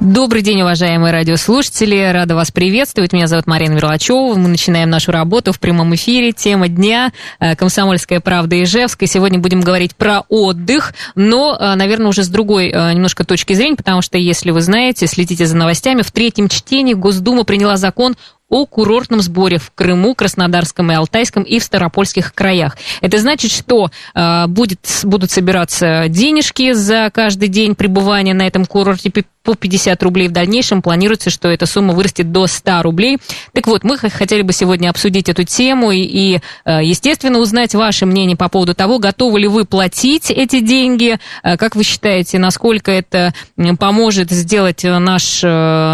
Добрый день, уважаемые радиослушатели. Рада вас приветствовать. Меня зовут Марина Мерлачева. Мы начинаем нашу работу в прямом эфире. Тема дня «Комсомольская правда» Ижевск. И сегодня будем говорить про отдых, но, наверное, уже с другой немножко точки зрения, потому что, если вы знаете, следите за новостями, в третьем чтении Госдума приняла закон о курортном сборе в Крыму, Краснодарском и Алтайском и в Ставропольских краях. Это значит, что будут собираться денежки за каждый день пребывания на этом курорте по 50 рублей. В дальнейшем планируется, что эта сумма вырастет до 100 рублей. Так вот, мы хотели бы сегодня обсудить эту тему и, естественно, узнать ваше мнение по поводу того, готовы ли вы платить эти деньги, как вы считаете, насколько это поможет сделать наши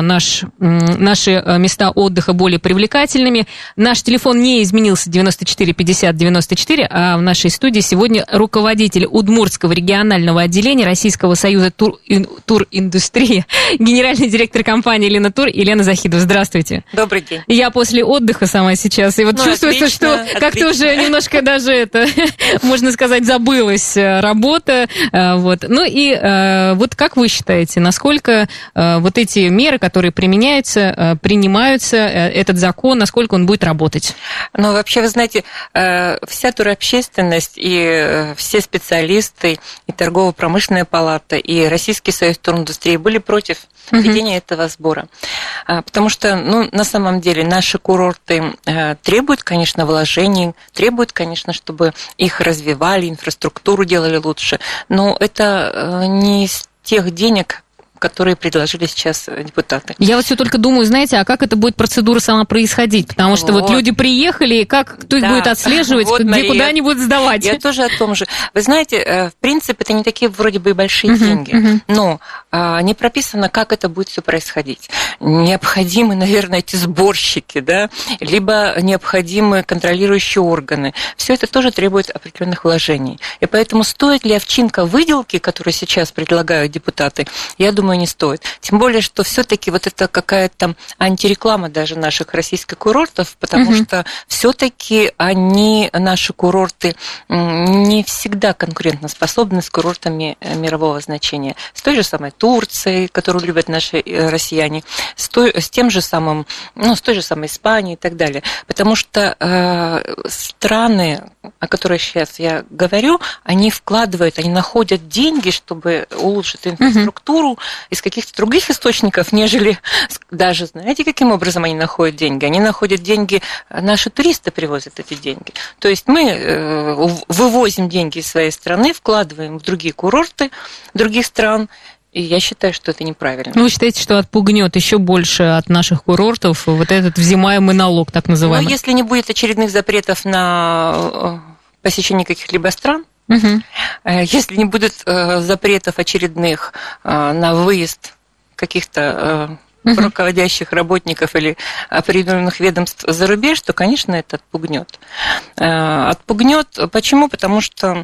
места отдыха более привлекательными. Наш телефон не изменился, 94 50 94, а в нашей студии сегодня руководитель Удмуртского регионального отделения Российского союза туриндустрии, генеральный директор компании «Елена Тур» Елена Захидова. Здравствуйте. Добрый день. Я после отдыха сама сейчас, и вот чувствуется, что как-то уже немножко даже можно сказать, забылась работа. Вот. Ну и вот как вы считаете, насколько вот эти меры, которые принимаются, этот закон, насколько он будет работать? Ну, вообще, вы знаете, вся турообщественность и все специалисты, и торгово-промышленная палата, и Российский союз туриндустрии были против введения этого сбора. Потому что, на самом деле, наши курорты требуют, конечно, вложений, требуют, конечно, чтобы их развивали, инфраструктуру делали лучше, но это не из тех денег, которые предложили сейчас депутаты. Я вот все только думаю, знаете, а как эта будет процедура сама происходить? Потому что вот люди приехали, кто их будет отслеживать, вот, где, Мария, куда они будут сдавать? Я тоже о том же. Вы знаете, в принципе, это не такие вроде бы и большие деньги, но не прописано, как это будет все происходить. Необходимы, наверное, эти сборщики, да, либо необходимы контролирующие органы. Все это тоже требует определенных вложений. И поэтому стоит ли овчинка выделки, которую сейчас предлагают депутаты, я думаю, не стоит. Тем более, что все-таки вот это какая-то антиреклама даже наших российских курортов, потому что все-таки наши курорты, не всегда конкурентоспособны с курортами мирового значения. С той же самой Турцией, которую любят наши россияне, с той же самой Испанией и так далее. Потому что страны, о которых сейчас я говорю, они находят деньги, чтобы улучшить инфраструктуру, из каких-то других источников, нежели даже, знаете, каким образом они находят деньги? Они находят деньги, наши туристы привозят эти деньги. То есть мы вывозим деньги из своей страны, вкладываем в другие курорты других стран, и я считаю, что это неправильно. Вы считаете, что отпугнет еще больше от наших курортов вот этот взимаемый налог, так называемый? Ну, если не будет очередных запретов на посещение каких-либо стран, если не будет запретов очередных на выезд каких-то руководящих работников или определенных ведомств за рубеж, то, конечно, это отпугнет. Почему? Потому что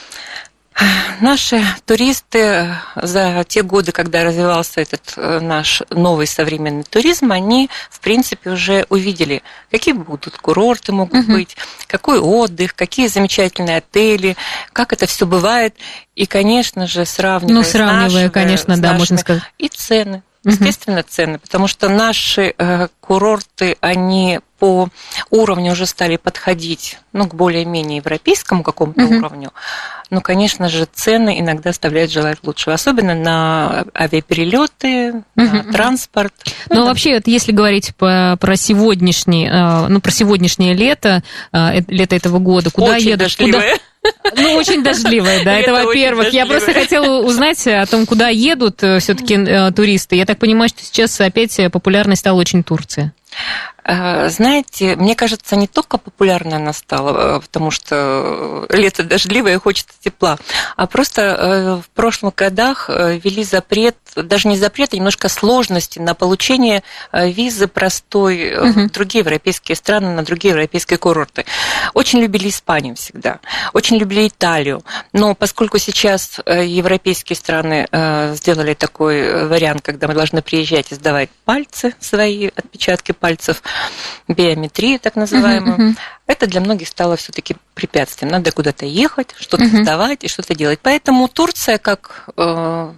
наши туристы за те годы, когда развивался этот наш новый современный туризм, они, в принципе, уже увидели, какие будут курорты могут быть, какой отдых, какие замечательные отели, как это все бывает. И, конечно же, сравнивая, конечно, да, можно сказать. И цены. Естественно, цены, потому что наши курорты, они по уровню уже стали подходить, к более-менее европейскому какому-то уровню. Но, конечно же, цены иногда оставляют желать лучшего, особенно на авиаперелеты, на транспорт. Но вообще, если говорить про сегодняшнее лето этого года, куда очень едут? Дождливое. Очень дождливое, да, это во-первых. Я просто хотела узнать о том, куда едут все-таки туристы. Я так понимаю, что сейчас опять популярной стала очень Турция. Знаете, мне кажется, не только популярной она стала, потому что лето дождливое и хочется тепла, а просто в прошлых годах ввели запрет, даже не запрет, а немножко сложности на получение визы простой в другие европейские страны, на другие европейские курорты. Очень любили Испанию всегда, очень любили Италию, но поскольку сейчас европейские страны сделали такой вариант, когда мы должны приезжать и сдавать пальцы, свои отпечатки пальцев, биометрию так называемую, это для многих стало все-таки препятствием. Надо куда-то ехать, что-то сдавать и что-то делать. Поэтому Турция, как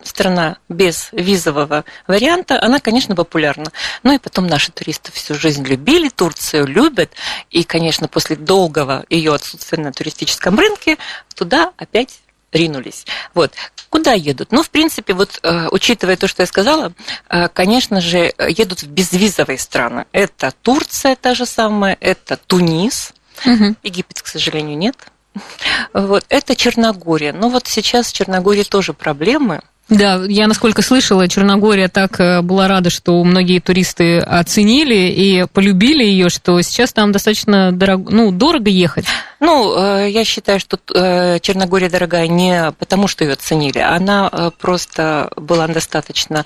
страна без визового варианта, она, конечно, популярна. Ну и потом наши туристы всю жизнь любили Турцию, любят. И, конечно, после долгого ее отсутствия на туристическом рынке туда опять ринулись. Вот. Куда едут? Ну, в принципе, вот, учитывая то, что я сказала, конечно же, едут в безвизовые страны. Это Турция та же самая, это Тунис. Египет, к сожалению, нет. Вот. Это Черногория. Но вот сейчас в Черногории тоже проблемы. Да, я, насколько слышала, Черногория так была рада, что многие туристы оценили и полюбили ее, что сейчас там достаточно дорого ехать. Ну, я считаю, что Черногория дорогая не потому, что ее оценили. Она просто была достаточно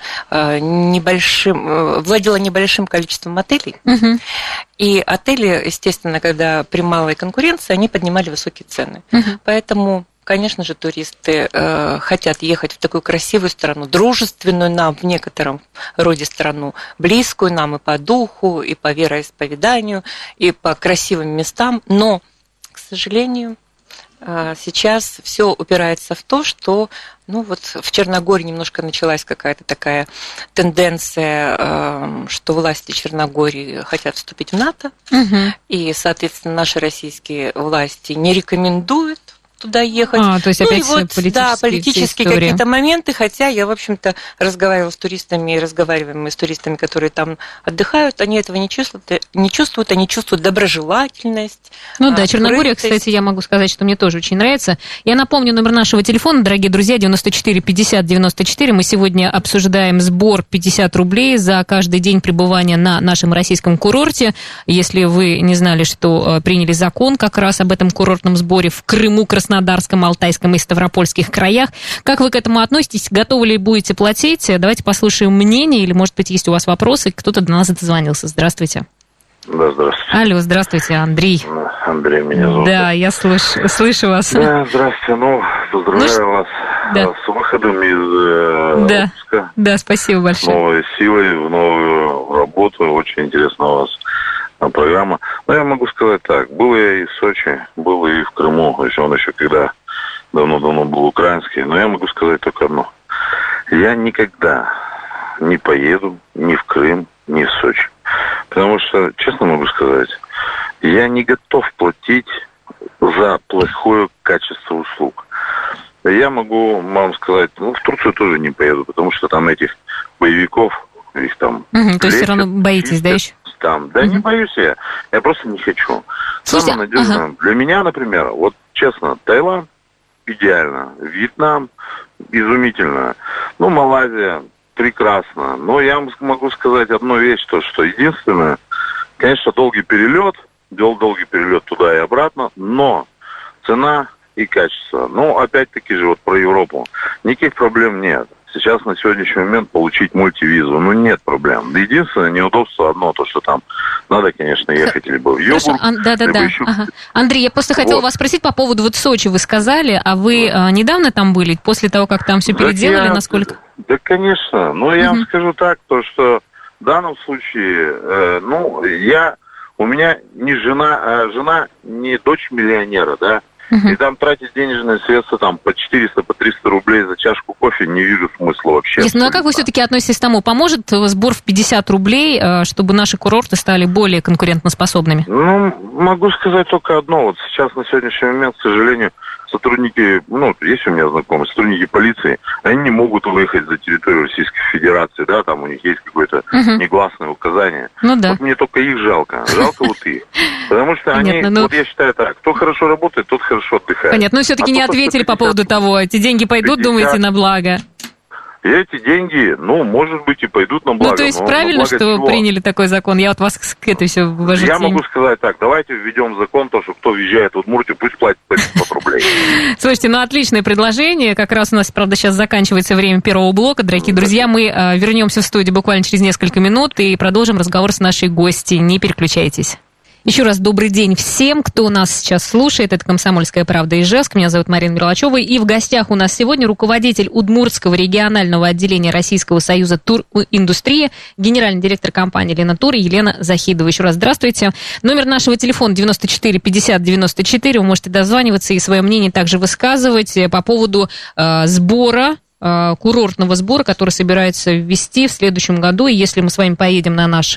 владела небольшим количеством отелей. И отели, естественно, когда при малой конкуренции, они поднимали высокие цены. Поэтому... Конечно же, туристы хотят ехать в такую красивую страну, дружественную нам в некотором роде страну, близкую нам и по духу, и по вероисповеданию, и по красивым местам. Но, к сожалению, сейчас все упирается в то, что вот в Черногории немножко началась какая-то такая тенденция, что власти Черногории хотят вступить в НАТО, и, соответственно, наши российские власти не рекомендуют туда ехать. То есть опять политические какие-то моменты, хотя я, в общем-то, разговаривала с туристами и разговариваем мы с туристами, которые там отдыхают, они этого не чувствуют, они чувствуют доброжелательность. Ну да, Черногория, кстати, я могу сказать, что мне тоже очень нравится. Я напомню номер нашего телефона, дорогие друзья, 94 50 94. Мы сегодня обсуждаем сбор 50 рублей за каждый день пребывания на нашем российском курорте. Если вы не знали, что приняли закон как раз об этом курортном сборе в Крыму, Краснодарском, Алтайском и Ставропольских краях. Как вы к этому относитесь? Готовы ли будете платить? Давайте послушаем мнение, или, может быть, есть у вас вопросы. Кто-то до нас дозвонился. Здравствуйте. Да, здравствуйте. Алло, здравствуйте, Андрей. Андрей меня зовут. Да, я слышу вас. Да, здравствуйте. Поздравляю вас с выходом из отпуска. Да, спасибо большое. Новой силой, в новую работу. Очень интересна у вас программа. Но я могу сказать так. Был я и в Сочи, был и в Крыму. Он еще когда давно-давно был украинский. Но я могу сказать только одно. Я никогда не поеду ни в Крым, ни в Сочи. Потому что, честно могу сказать, я не готов платить за плохое качество услуг. Я могу вам сказать, в Турцию тоже не поеду, потому что там этих боевиков, их там... То есть все равно боитесь, да, еще? Там. Да не боюсь я просто не хочу. Самое надежное для меня, например, вот честно, Таиланд идеально, Вьетнам изумительно, Малайзия прекрасно. Но я могу сказать одну вещь, что единственное, конечно, долгий перелет туда и обратно, но цена и качество. Опять-таки же, про Европу. Никаких проблем нет. Сейчас на сегодняшний момент получить мультивизу, нет проблем. Единственное неудобство одно, то, что там надо, конечно, ехать либо в Йогурт, либо еще... Андрей, я просто хотела вас спросить по поводу Сочи, вы сказали, а вы недавно там были, после того, как там все переделали, насколько... Да, конечно. Я вам скажу так, что в данном случае, у меня не жена не дочь миллионера, да, и там тратить денежные средства по 400, по 300 рублей за чашку кофе не вижу смысла вообще. А как вы все-таки относитесь к тому, поможет сбор в 50 рублей, чтобы наши курорты стали более конкурентоспособными? Могу сказать только одно. Сейчас на сегодняшний момент, к сожалению, сотрудники, есть у меня знакомые, сотрудники полиции, они не могут выехать за территорию Российской Федерации, да, там у них есть какое-то негласное указание. Вот мне только их жалко их. Потому что они, я считаю так, кто хорошо работает, тот хорошо отдыхает. Понятно, но все-таки не ответили по поводу того, эти деньги пойдут, 50... думаете, на благо? И эти деньги, может быть, и пойдут на благо. То есть правильно, что вы приняли такой закон? Я вас к этой все ввожу. Я могу сказать так, давайте введем закон, что кто въезжает в Удмуртию, пусть платит 500 рублей. Слушайте, отличное предложение. Как раз у нас, правда, сейчас заканчивается время первого блока. Дорогие друзья, мы вернемся в студию буквально через несколько минут и продолжим разговор с нашей гостьей. Не переключайтесь. Еще раз добрый день всем, кто нас сейчас слушает. Это «Комсомольская правда» Ижевск. Меня зовут Марина Мерлачева. И в гостях у нас сегодня руководитель Удмуртского регионального отделения Российского союза туриндустрии, генеральный директор компании «Лена Тур» Елена Захидова. Еще раз здравствуйте. Номер нашего телефона 94 50 94. Вы можете дозваниваться и свое мнение также высказывать по поводу сбора курортного сбора, который собирается ввести в следующем году. И если мы с вами поедем на наш,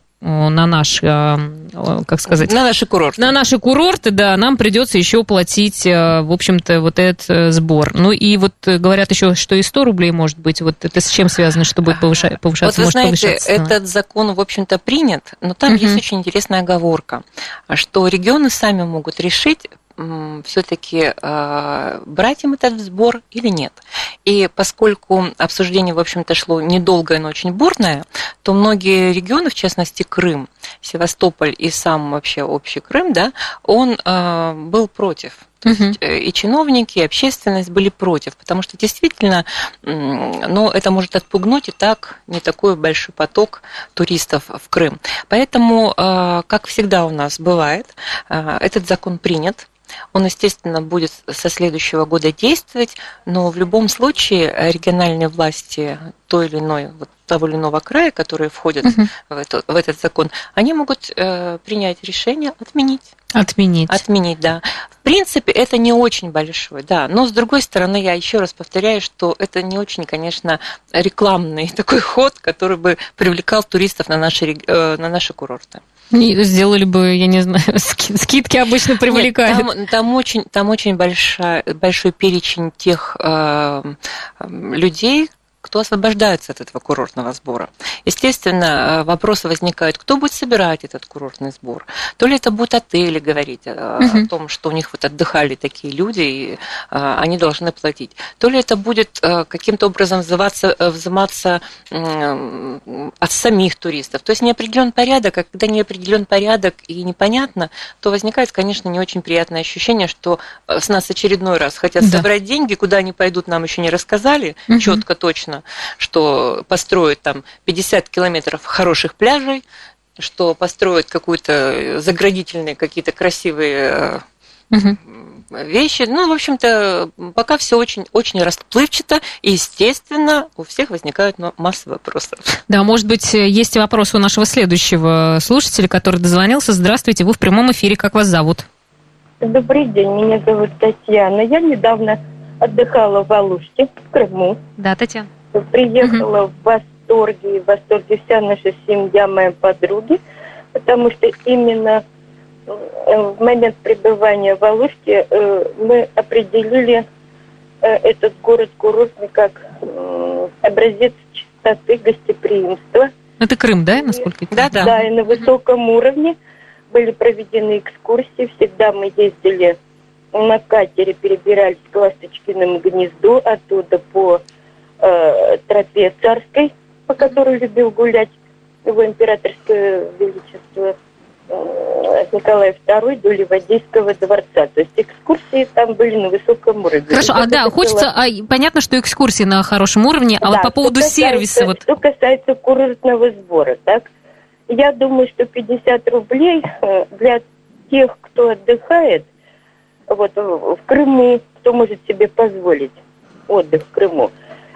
как сказать... На наши курорты. На наши курорты, да, нам придется еще платить, в общем-то, вот этот сбор. Ну и вот говорят еще, что и 100 рублей может быть. Вот это с чем связано, что будет повышаться? Вот вы знаете, этот закон, в общем-то, принят, но там есть очень интересная оговорка, что регионы сами могут решить, все-таки брать им этот сбор или нет. И поскольку обсуждение, в общем-то, шло недолгое, но очень бурное, то многие регионы, в частности Крым, Севастополь и сам вообще общий Крым, да, он был против. То есть и чиновники, и общественность были против, потому что действительно, ну, это может отпугнуть и так не такой большой поток туристов в Крым. Поэтому, как всегда у нас бывает, этот закон принят. Он, естественно, будет со следующего года действовать, но в любом случае региональные власти той или иной, вот того или иного края, которые входят в этот закон, они могут принять решение отменить. Отменить, да. В принципе, это не очень большой, да. Но, с другой стороны, я еще раз повторяю, что это не очень, конечно, рекламный такой ход, который бы привлекал туристов на наши курорты. Сделали бы, я не знаю, скидки обычно привлекают. Нет, там очень большой перечень тех людей, кто освобождается от этого курортного сбора. Естественно, вопросы возникают, кто будет собирать этот курортный сбор. То ли это будут отели говорить о том, что у них вот отдыхали такие люди, и они должны платить. То ли это будет каким-то образом взиматься от самих туристов. То есть неопределен порядок, а когда неопределен порядок и непонятно, то возникает, конечно, не очень приятное ощущение, что с нас очередной раз хотят собрать деньги, куда они пойдут, нам еще не рассказали четко, точно, что построят там 50 километров хороших пляжей, что построят какие-то заградительные, какие-то красивые вещи. Ну, в общем-то, пока все очень, очень расплывчато, и, естественно, у всех возникают масса вопросов. Да, может быть, есть вопрос у нашего следующего слушателя, который дозвонился. Здравствуйте, вы в прямом эфире, как вас зовут? Добрый день, меня зовут Татьяна. Я недавно отдыхала в Алуште, в Крыму. Да, Татьяна. Приехала в восторге вся наша семья, мои подруги, потому что именно в момент пребывания в Алуште мы определили этот город курортный как образец чистоты, гостеприимства. Это Крым, да, насколько это? Да, да. Да, и на высоком уровне были проведены экскурсии. Всегда мы ездили на катере, перебирались к Ласточкиному гнезду, оттуда по тропе Царской, по которой любил гулять его императорское величество Николай II до Ливадийского дворца. То есть экскурсии там были на высоком уровне. Хорошо, хочется... понятно, что экскурсии на хорошем уровне, а вот по поводу сервиса... Что касается курортного сбора, так, я думаю, что 50 рублей для тех, кто отдыхает, вот в Крыму, кто может себе позволить отдых в Крыму,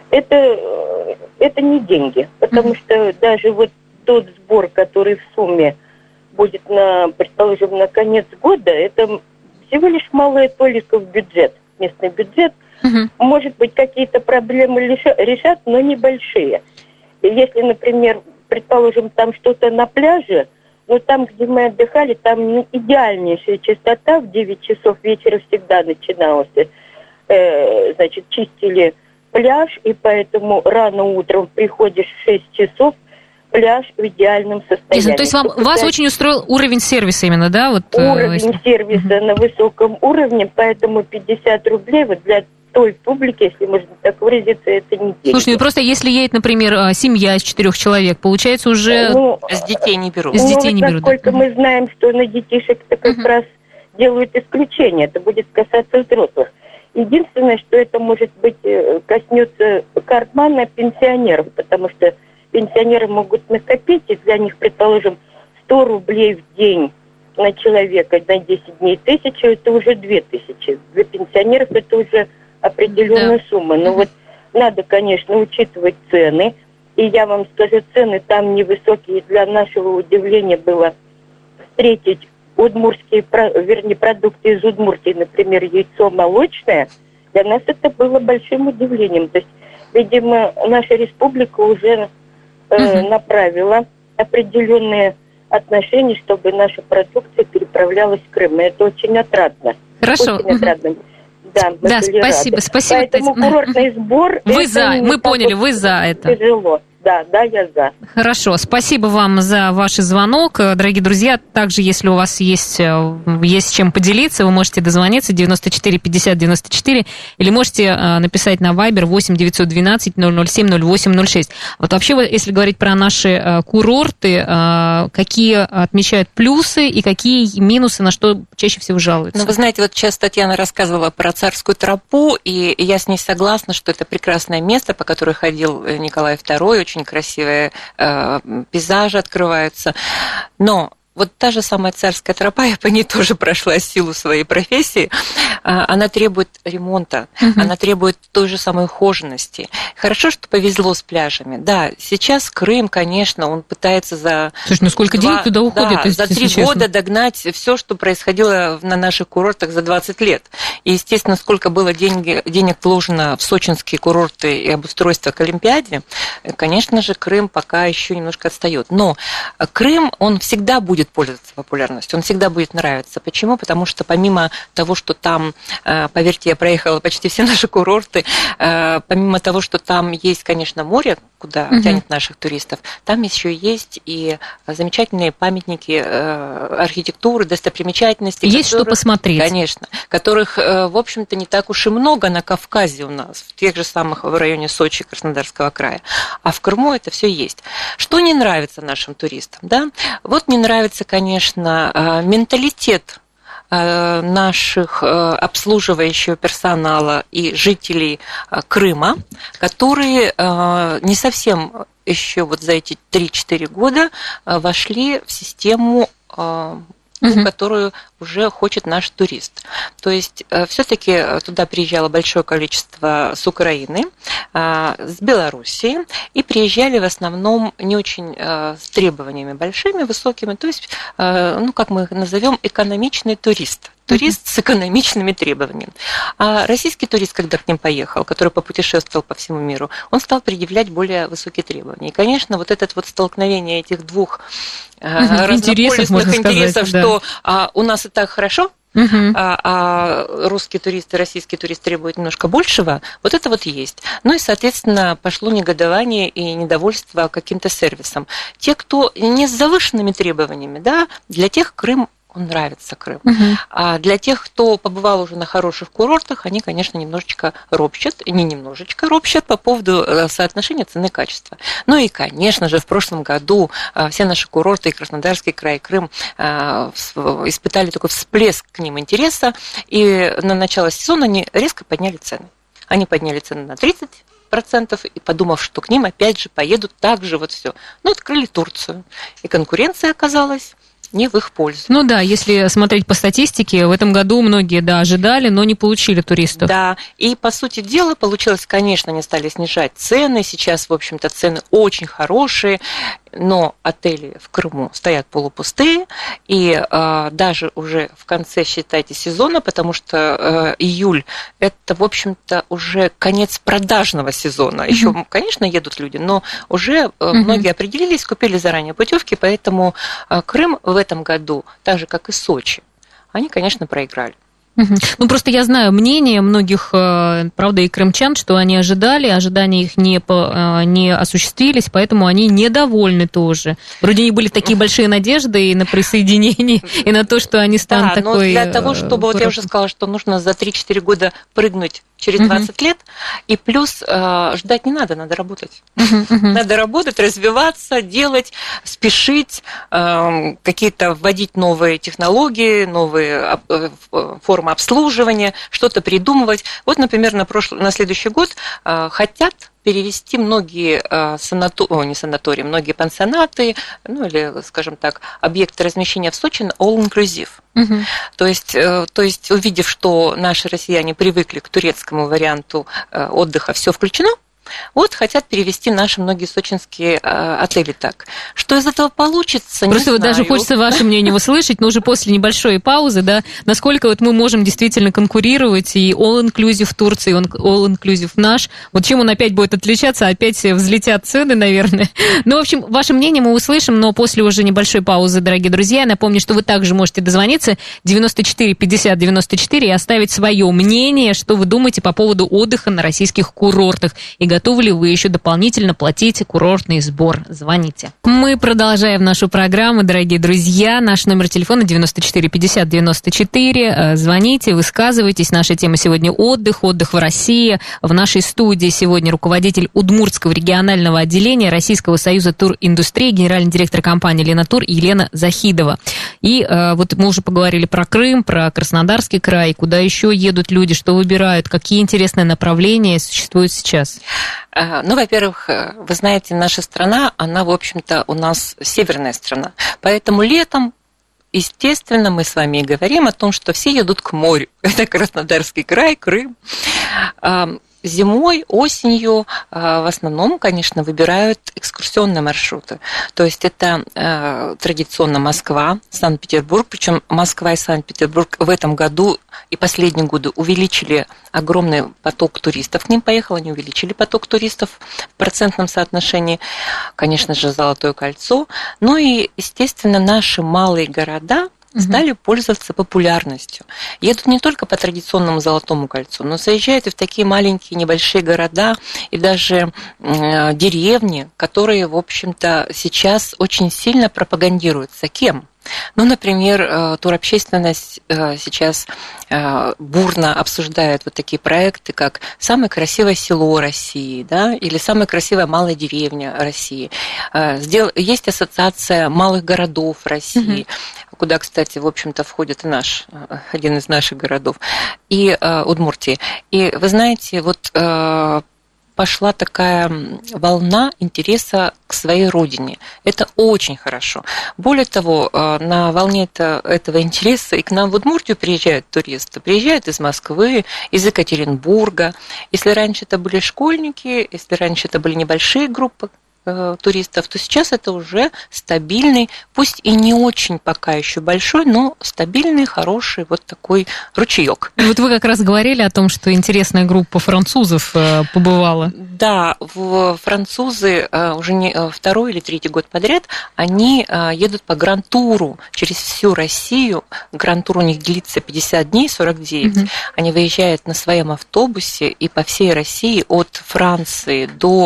это не деньги, потому что даже вот тот сбор, который в сумме будет, предположим, на конец года, это всего лишь малая толика в бюджет, местный бюджет. Может быть, какие-то проблемы решат, но небольшие. Если, например, предположим, там что-то на пляже, но там, где мы отдыхали, там не идеальнейшая чистота, в 9 часов вечера всегда начиналась. Значит, чистили пляж, и поэтому рано утром приходишь в 6 часов, пляж в идеальном состоянии. То есть вас очень устроил уровень сервиса именно, да? Вот, уровень сервиса на высоком уровне, поэтому 50 рублей вот для той публики, если можно так выразиться, это не деньги. Слушай, просто если едет, например, семья из 4 человек, получается уже... с детей не берут. С детей не берут, насколько мы знаем, что на детишек-то как раз делают исключение, это будет касаться взрослых. Единственное, что это, может быть, коснется кармана пенсионеров, потому что пенсионеры могут накопить, и для них, предположим, 100 рублей в день на человека на 10 дней 1000, это уже 2000. Для пенсионеров это уже определенная сумма. Но вот надо, конечно, учитывать цены. И я вам скажу, цены там невысокие. Для нашего удивления было встретить удмуртские, продукты из Удмуртии, например, яйцо молочное. Для нас это было большим удивлением. То есть Видимо, наша республика уже направила определенные отношения, чтобы наша продукция переправлялась в Крым. И это очень отрадно. Хорошо. Очень отрадно. Да, спасибо. Поэтому курортный сбор... Вы за, мы поняли, вы за это. Тяжело. Да, я за. Хорошо, спасибо вам за ваш звонок. Дорогие друзья, также, если у вас есть чем поделиться, вы можете дозвониться 94 50 94 или можете написать на Viber 8 912 007 0806. Вот вообще, если говорить про наши курорты, какие отмечают плюсы и какие минусы, на что чаще всего жалуются? Ну, вы знаете, вот сейчас Татьяна рассказывала про Царскую тропу, и я с ней согласна, что это прекрасное место, по которому ходил Николай II, очень красивые пейзажи открываются. Но вот та же самая Царская тропа, я по ней тоже прошла силу своей профессии, она требует ремонта, она требует той же самой ухоженности. Хорошо, что повезло с пляжами. Да, сейчас Крым, конечно, он пытается Слушай, ну сколько денег туда уходит? Да, за 3 года догнать все, что происходило на наших курортах за 20 лет. И, естественно, сколько было денег вложено в сочинские курорты и обустройство к Олимпиаде, конечно же, Крым пока еще немножко отстает. Но Крым, он всегда будет пользоваться популярностью, он всегда будет нравиться. Почему? Потому что помимо того, что там, поверьте, я проехала почти все наши курорты, помимо того, что там есть, конечно, море, куда тянет наших туристов, там еще есть и замечательные памятники архитектуры, достопримечательности. Есть что посмотреть. Конечно, которых, в общем-то, не так уж и много на Кавказе у нас, в тех же самых в районе Сочи, Краснодарского края. А в Крыму это все есть. Что не нравится нашим туристам? Да? Вот не нравится, конечно, менталитет наших обслуживающего персонала и жителей Крыма, которые не совсем еще вот за эти 3-4 года вошли в систему, которую уже хочет наш турист. То есть все-таки туда приезжало большое количество с Украины, с Белоруссии, и приезжали в основном не очень с требованиями большими, высокими, то есть, как мы их назовем, экономичный турист. Турист с экономичными требованиями. А российский турист, когда к ним поехал, который попутешествовал по всему миру, он стал предъявлять более высокие требования. И, конечно, вот это вот столкновение этих двух разнополюсных интересов, что у нас и так хорошо, а русский турист и российский турист требуют немножко большего, вот это вот есть. Ну и, соответственно, пошло негодование и недовольство каким-то сервисом. Те, кто не с завышенными требованиями, да, для тех Крым, он нравится, Крым. А для тех, кто побывал уже на хороших курортах, они, конечно, немножечко ропщат, не немножечко ропщат по поводу соотношения цены и качества. Ну и, конечно же, в прошлом году все наши курорты, и Краснодарский край, и Крым, испытали такой всплеск к ним интереса, и на начало сезона они резко подняли цены. Они подняли цены на 30%, и подумав, что к ним опять же поедут так же вот все. Ну, открыли Турцию, и конкуренция оказалась не в их пользу. Ну да, если смотреть по статистике, в этом году многие, ожидали, но не получили туристов. Да, и по сути дела получилось, конечно, они стали снижать цены, сейчас, в общем-то, цены очень хорошие, но отели в Крыму стоят полупустые, и даже уже в конце, считайте, сезона, потому что июль – это, в общем-то, уже конец продажного сезона. Еще, конечно, едут люди, но уже многие определились, купили заранее путевки, поэтому Крым в этом году, так же, как и Сочи, они, конечно, проиграли. Ну, просто я знаю мнение многих, правда, и крымчан, что они ожидали, ожидания их не осуществились, поэтому они недовольны тоже. Вроде у них были такие большие надежды и на присоединение, и на то, что они станут такой... но для того, чтобы, вот я уже сказала, что нужно за 3-4 года прыгнуть через 20 лет, и плюс ждать не надо работать. Надо работать, развиваться, делать, спешить, какие-то вводить новые технологии, новые формы обслуживания, что-то придумывать. Вот, например, на следующий год хотят перевести многие многие пансионаты, ну или, скажем так, объекты размещения в Сочи на all-inclusive. То есть, увидев, что наши россияне привыкли к турецкому варианту отдыха, все включено, Вот хотят перевести наши многие сочинские отели так. Что из этого получится, просто не знаю. Даже хочется ваше мнение услышать, но уже после небольшой паузы, да, насколько вот мы можем действительно конкурировать, и all-inclusive в Турции, и all-inclusive наш. Вот чем он опять будет отличаться, опять взлетят цены, наверное. Ну, в общем, ваше мнение мы услышим, но после уже небольшой паузы, дорогие друзья. Я напомню, что вы также можете дозвониться 94 50 94 и оставить свое мнение, что вы думаете по поводу отдыха на российских курортах. И готовы ли вы еще дополнительно платить курортный сбор? Звоните. Мы продолжаем нашу программу, дорогие друзья. Наш номер телефона 94 50 94. Звоните, высказывайтесь. Наша тема сегодня отдых в России. В нашей студии сегодня руководитель Удмуртского регионального отделения Российского союза туриндустрии, генеральный директор компании «Ленатур» Елена Захидова. И вот мы уже поговорили про Крым, про Краснодарский край, куда еще едут люди, что выбирают, какие интересные направления существуют сейчас. Ну, во-первых, вы знаете, наша страна, она, в общем-то, у нас северная страна. Поэтому летом, естественно, мы с вами и говорим о том, что все едут к морю. Это Краснодарский край, Крым. Зимой, осенью в основном, конечно, выбирают экскурсионные маршруты. То есть это традиционно Москва, Санкт-Петербург. Причем Москва и Санкт-Петербург в этом году и последние годы увеличили огромный поток туристов. К ним поехало, они увеличили поток туристов в процентном соотношении. Конечно же, Золотое кольцо. Ну и, естественно, наши малые города стали пользоваться популярностью. Едут не только по традиционному Золотому кольцу, но заезжают и в такие маленькие небольшие города, и даже деревни, которые, в общем-то, сейчас очень сильно пропагандируются. Кем? Ну, например, турообщественность сейчас бурно обсуждает вот такие проекты, как «Самое красивое село России», да, или «Самая красивая малая деревня России». Есть ассоциация малых городов России, куда, кстати, в общем-то, входит и один из наших городов, и Удмуртии. И вы знаете, вот пошла такая волна интереса к своей родине. Это очень хорошо. Более того, на волне этого интереса и к нам в Удмуртию приезжают туристы. Приезжают из Москвы, из Екатеринбурга. Если раньше это были школьники, если раньше это были небольшие группы туристов, то сейчас это уже стабильный, пусть и не очень пока еще большой, но стабильный, хороший вот такой ручеек. Вот вы как раз говорили о том, что интересная группа французов побывала. Да, французы уже не второй или третий год подряд, они едут по гранд-туру через всю Россию. Гранд-тур у них длится 50 дней, 49. Они выезжают на своем автобусе и по всей России от Франции до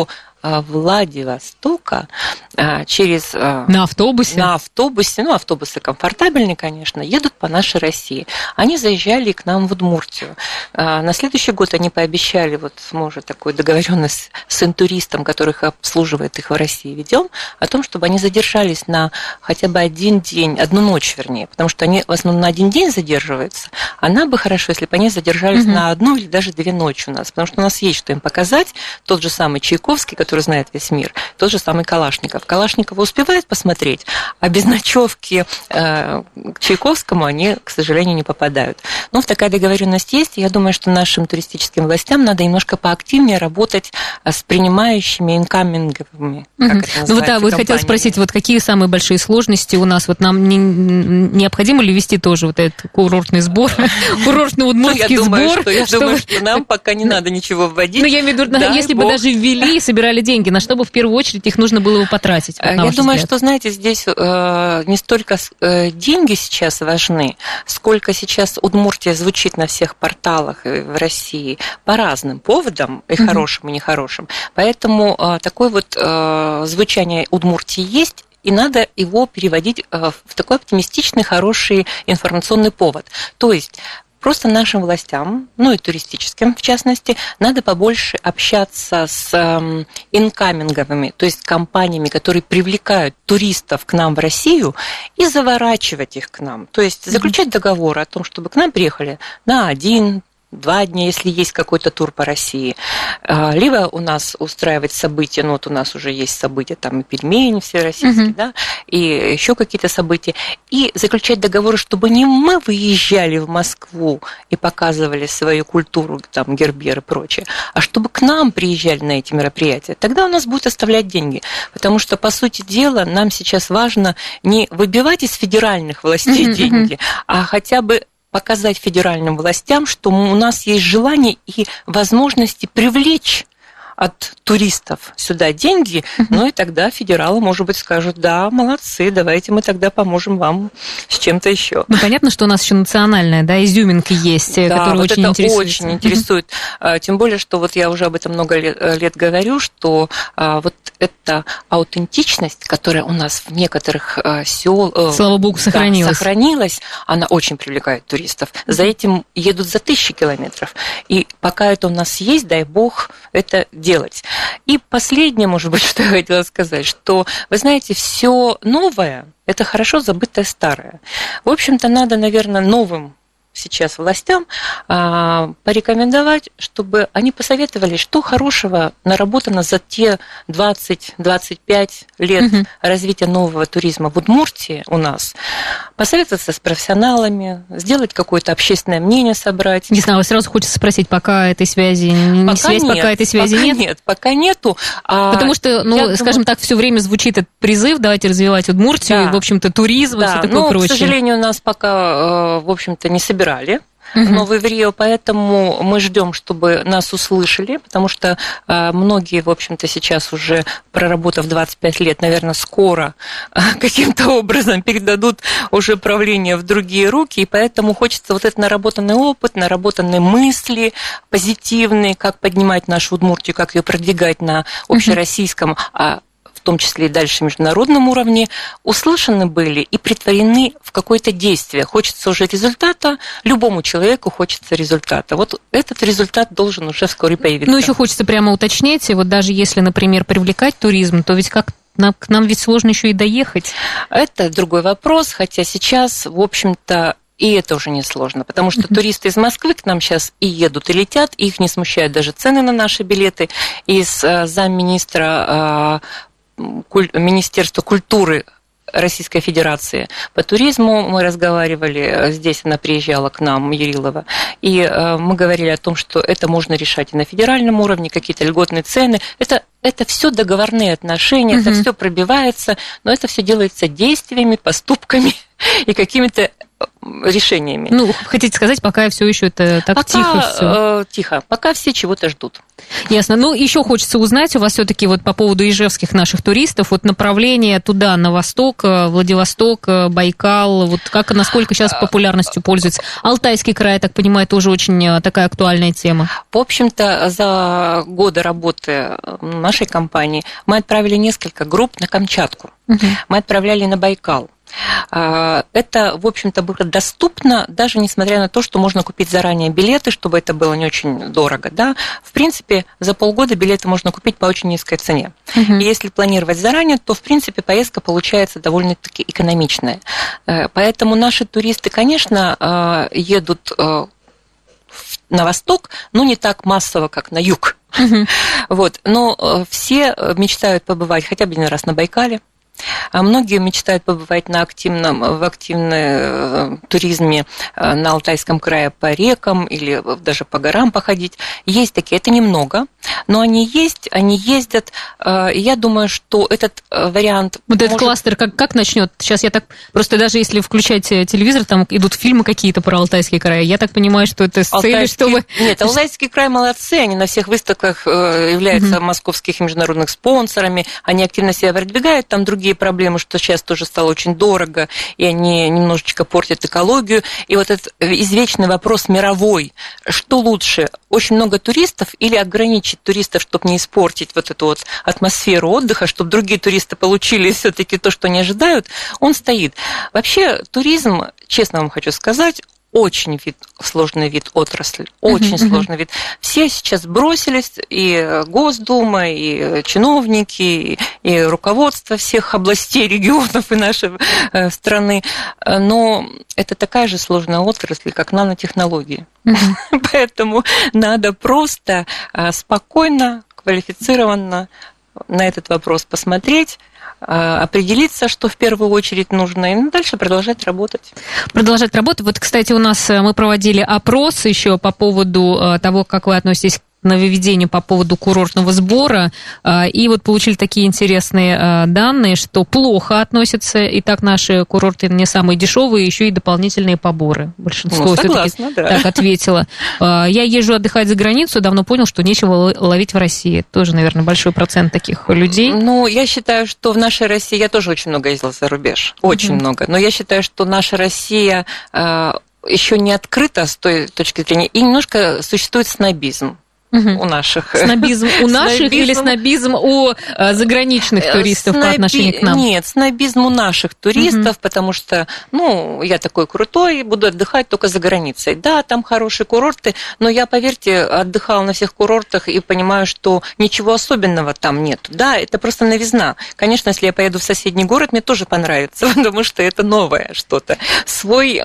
Владивостока через... На автобусе? На автобусе, ну, автобусы комфортабельные, конечно, едут по нашей России. Они заезжали к нам в Удмуртию. На следующий год они пообещали, вот мы уже такую договоренность с интуристом, который их обслуживает, их в России ведем, о том, чтобы они задержались на хотя бы один день, одну ночь, вернее, потому что они в основном на один день задерживаются. Она бы хорошо, если бы они задержались на одну или даже 2 ночи у нас, потому что у нас есть что им показать. Тот же самый Чайковский, который знает весь мир, тот же самый Калашников. Калашникова успевает посмотреть, а без ночевки к Чайковскому они, к сожалению, не попадают. Но такая договоренность есть, и я думаю, что нашим туристическим властям надо немножко поактивнее работать с принимающими инкаминговыми, как это называется, вот да, вот хотела спросить, вот какие самые большие сложности у нас? Вот нам необходимо ли вести тоже вот этот курортный сбор, курортный удмуртский сбор? Я думаю, что нам пока не надо ничего вводить. Ну, я имею в виду, если бы даже ввели и собирали деньги, на что бы в первую очередь их нужно было бы потратить? Я думаю, что, знаете, здесь не столько деньги сейчас важны, сколько сейчас Удмуртия звучит на всех порталах в России по разным поводам, и хорошим, и нехорошим. Поэтому такое вот звучание Удмуртии есть, и надо его переводить в такой оптимистичный, хороший информационный повод. То есть просто нашим властям, ну и туристическим в частности, надо побольше общаться с инкаминговыми, то есть компаниями, которые привлекают туристов к нам в Россию, и заворачивать их к нам. То есть заключать договор о том, чтобы к нам приехали на 1, 2 дня, если есть какой-то тур по России. Либо у нас устраивать события, вот у нас уже есть события, там и пельмени всероссийские, да, и еще какие-то события, и заключать договоры, чтобы не мы выезжали в Москву и показывали свою культуру, там, гербер и прочее, а чтобы к нам приезжали на эти мероприятия. Тогда у нас будут оставлять деньги, потому что, по сути дела, нам сейчас важно не выбивать из федеральных властей деньги, а хотя бы показать федеральным властям, что у нас есть желание и возможности привлечь от туристов сюда деньги, и тогда федералы, может быть, скажут: да, молодцы, давайте мы тогда поможем вам с чем-то еще. Понятно, что у нас еще национальная, изюминка есть, которая очень интересует. Очень интересует. Тем более, что вот я уже об этом много лет говорю, что вот эта аутентичность, которая у нас в некоторых селах, слава богу, сохранилась, она очень привлекает туристов. За этим едут за 1000 километров. И пока это у нас есть, дай бог это делать. И последнее, может быть, что я хотела сказать, что, вы знаете, все новое – это хорошо забытое старое. В общем-то, надо, наверное, новым сейчас властям порекомендовать, чтобы они посоветовали, что хорошего наработано за те 20-25 лет развития нового туризма в Удмуртии у нас. Посоветоваться с профессионалами, сделать какое-то общественное мнение, собрать. Не знаю, сразу хочется спросить, пока этой связи нет? Пока нету. Потому что, скажем так, все время звучит этот призыв: давайте развивать Удмуртию, да. В общем-то, туризм, все такое прочее. К сожалению, у нас пока, в общем-то, не собирали новый в Рио, поэтому мы ждем, чтобы нас услышали, потому что многие, в общем-то, сейчас уже, проработав 25 лет, наверное, скоро каким-то образом передадут уже правление в другие руки, и поэтому хочется вот этот наработанный опыт, наработанные мысли позитивные, как поднимать нашу Удмуртию, как ее продвигать на общероссийском, в том числе и дальше международном уровне, услышаны были и претворены в какое-то действие. Хочется уже результата, любому человеку хочется результата. Вот этот результат должен уже вскоре появиться. Еще хочется прямо уточнить, вот даже если, например, привлекать туризм, то ведь к нам ведь сложно еще и доехать. Это другой вопрос, хотя сейчас, в общем-то, и это уже не сложно, потому что туристы из Москвы к нам сейчас и едут, и летят, и их не смущают даже цены на наши билеты. И с замминистра Министерства культуры Российской Федерации по туризму мы разговаривали, здесь она приезжала к нам, Ярилова, и мы говорили о том, что это можно решать и на федеральном уровне, какие-то льготные цены. Это все договорные отношения, это все пробивается, но это все делается действиями, поступками и какими-то решениями. Хотите сказать, пока все еще это так тихо все? Тихо, пока все чего-то ждут. Ясно. Еще хочется узнать у вас все-таки вот по поводу ижевских наших туристов, вот направление туда, на восток, Владивосток, Байкал, вот насколько сейчас популярностью пользуется? Алтайский край, я так понимаю, тоже очень такая актуальная тема. В общем-то, за годы работы нашей компании мы отправили несколько групп на Камчатку, мы отправляли на Байкал. Это, в общем-то, было доступно, даже несмотря на то, что можно купить заранее билеты, чтобы это было не очень дорого. Да? В принципе, за полгода билеты можно купить по очень низкой цене. И если планировать заранее, то, в принципе, поездка получается довольно-таки экономичная. Поэтому наши туристы, конечно, едут на восток, но не так массово, как на юг. Но все мечтают побывать хотя бы один раз на Байкале. А многие мечтают побывать в активном туризме на Алтайском крае по рекам или даже по горам походить. Есть такие, это немного, но они есть, они ездят. И я думаю, что этот вариант... Вот этот кластер как начнет? Сейчас я так... Просто даже если включать телевизор, там идут фильмы какие-то про Алтайский край. Я так понимаю, что это с целью, чтобы... Нет, Алтайский край молодцы, они на всех выставках являются московскими международными спонсорами, они активно себя продвигают, там другие проблемы, что сейчас тоже стало очень дорого, и они немножечко портят экологию. И вот этот извечный вопрос мировой. Что лучше? Очень много туристов или ограничить туристов, чтобы не испортить вот эту вот атмосферу отдыха, чтобы другие туристы получили все-таки то, что они ожидают, он стоит. Вообще туризм, честно вам хочу сказать, очень сложный вид отрасли, очень сложный вид. Все сейчас бросились, и Госдума, и чиновники, и руководство всех областей, регионов и нашей страны. Но это такая же сложная отрасль, как нанотехнологии. Поэтому надо просто спокойно, квалифицированно на этот вопрос посмотреть, определиться, что в первую очередь нужно, и дальше продолжать работать. Продолжать работать. Вот, кстати, у нас мы проводили опрос еще по поводу того, как вы относитесь к нововведению по поводу курортного сбора, и вот получили такие интересные данные, что плохо относятся, и так наши курорты не самые дешевые, еще и дополнительные поборы. Большинство все-таки так ответило. Я езжу отдыхать за границу, давно понял, что нечего ловить в России. Тоже, наверное, большой процент таких людей. Ну, я считаю, что в нашей России, я тоже очень много ездила за рубеж, очень много, но я считаю, что наша Россия еще не открыта с той точки зрения, и немножко существует снобизм. У наших. Снобизм у наших или снобизм у заграничных туристов по отношению к нам? Нет, снобизм у наших туристов, потому что, я такой крутой, буду отдыхать только за границей. Да, там хорошие курорты, но я, поверьте, отдыхала на всех курортах и понимаю, что ничего особенного там нет. Да, это просто новизна. Конечно, если я поеду в соседний город, мне тоже понравится, потому что это новое что-то. Свой,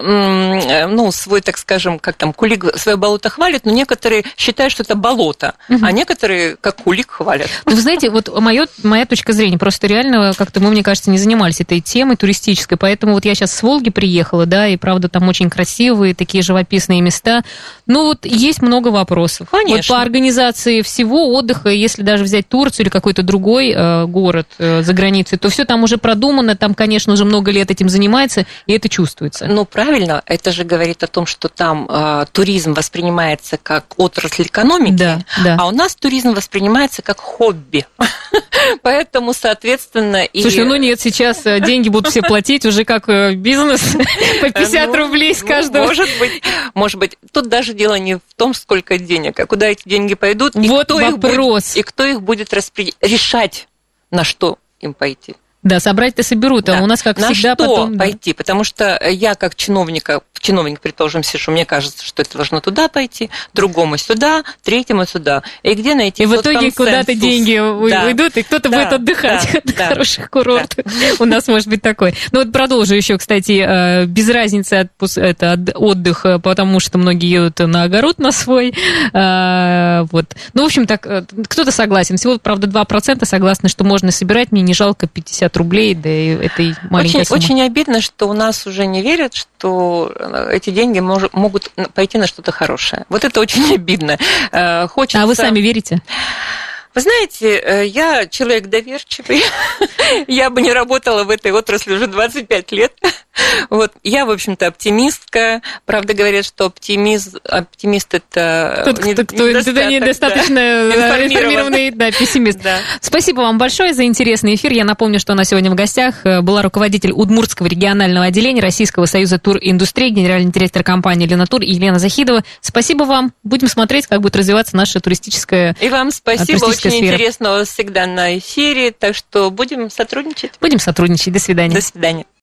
так скажем, как там, кулик, свое болото хвалит, но некоторые считают, что это болото, а некоторые как кулик хвалят. Вы знаете, вот моя точка зрения, просто реально как-то мы, мне кажется, не занимались этой темой туристической, поэтому вот я сейчас с Волги приехала, да, и правда там очень красивые, такие живописные места, но вот есть много вопросов. Конечно. Вот по организации всего отдыха, если даже взять Турцию или какой-то другой город за границей, то все там уже продумано, там, конечно, уже много лет этим занимается, и это чувствуется. Ну, правильно, это же говорит о том, что там туризм воспринимается как отрасль экономики, да. А у нас туризм воспринимается как хобби. Поэтому, соответственно... Слушай, нет, сейчас деньги будут все платить уже как бизнес, по 50 рублей с каждого. Может быть. Тут даже дело не в том, сколько денег, а куда эти деньги пойдут. Вот вопрос. И кто их будет решать, на что им пойти. Да, собрать-то соберут, а у нас, как всегда, на что потом... пойти? Потому что я, как чиновник, предположим, сижу, мне кажется, что это должно туда пойти, другому сюда, третьему сюда. И где найти и в итоге консенсус? Куда-то деньги уйдут, и кто-то будет отдыхать на хороших курортах. У нас может быть такой. Ну вот продолжу еще, кстати, без разницы отдых, потому что многие едут на огород на свой. Вот. Ну, в общем, так, кто-то согласен. Всего, правда, 2% согласны, что можно собирать, мне не жалко 50 рублей, да и этой маленькой суммы. Очень обидно, что у нас уже не верят, что эти деньги могут пойти на что-то хорошее. Вот это очень обидно. Хочется... А вы сами верите? Вы знаете, я человек доверчивый, я бы не работала в этой отрасли уже 25 лет. Вот. Я, в общем-то, оптимистка. Правда, говорят, что оптимист это недостаточно информированный пессимист. Да. Спасибо вам большое за интересный эфир. Я напомню, что у нас сегодня в гостях была руководитель Удмуртского регионального отделения Российского союза туриндустрии, генеральный директор компании «Ленатур» Елена Захидова. Спасибо вам. Будем смотреть, как будет развиваться наша туристическая сфера. И вам спасибо. Очень интересно у вас всегда на эфире, так что будем сотрудничать. Будем сотрудничать. До свидания. До свидания.